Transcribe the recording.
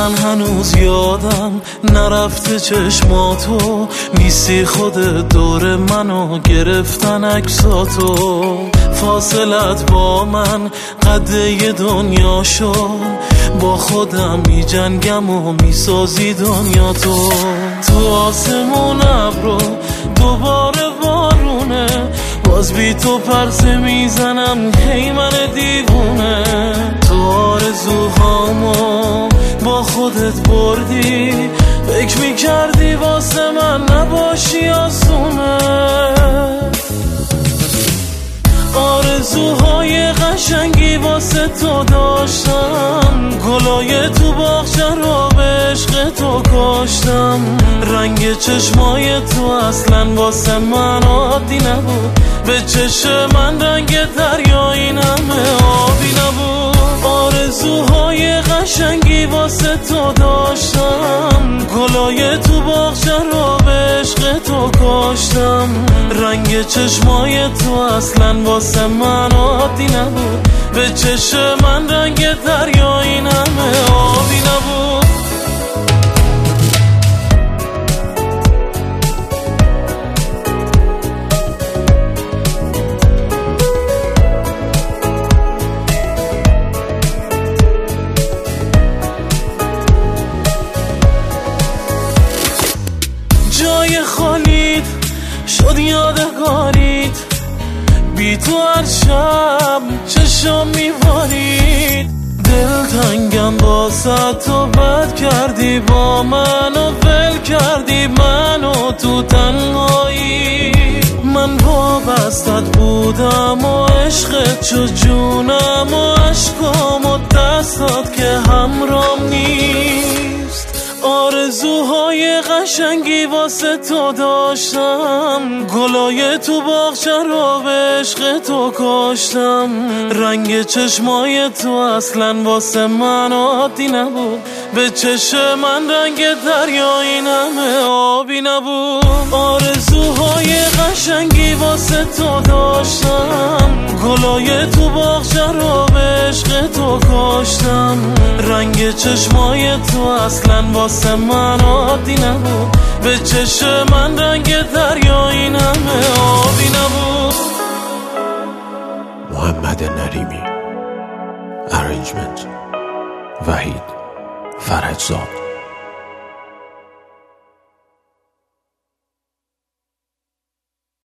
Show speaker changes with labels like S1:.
S1: من هنوز یادم نرفته چشماتو، نیستی خودت دور منو گرفتن عکساتو. فاصلت با من قده دنیا شد، با خودم می جنگم و می سازی دنیا تو آسمون ابرو دوباره بارونه، باز بی تو پرسه میزنم هی من دیوونه. تو آرزوهامو با خودت بردی، فکر میکردی واسه من نباشی آسونه. آرزوهای قشنگی واسه تو داشتم، گلای تو باغچه رو به عشق تو کاشتم. رنگ چشمای تو اصلا واسه من عادی نبود، به چشم من رنگ دریا این همه آبی نبود. آرزوهای قشنگی واسه تو داشتم، گلای تو باغچه رو به عشق تو کاشتم. رنگ چشمای تو اصلا واسه من عادی نبود، به چشم من رنگ دریا این همه آبی نبود. جای خالیت شد یادگاریت، بی تو هر شب چشم میبارید. دل تنگم واسه تو بد کردی، با منو ول کردی منو تو تنهایی. من وابستت بودم و عشقت شد جونم و عشقام و دستات که همرام نیست. آرزوهای قشنگی واسه تو داشتم، گلای تو باغچه رو به عشق تو کاشتم. رنگ چشمای تو اصلا واسه من عادی نبود، به چشم من رنگ دریا این همه آبی نبود. آرزوهای قشنگی واسه تو داشتم، گلای تو باغچه رو به عشق تو کاشتم. رنگ چشمای تو اصلا واسه من عادی نبود، به چشم من رنگ دریا این همه آبی نبود.
S2: محمد نریمی. ارنجمنت وحید فرجزاد.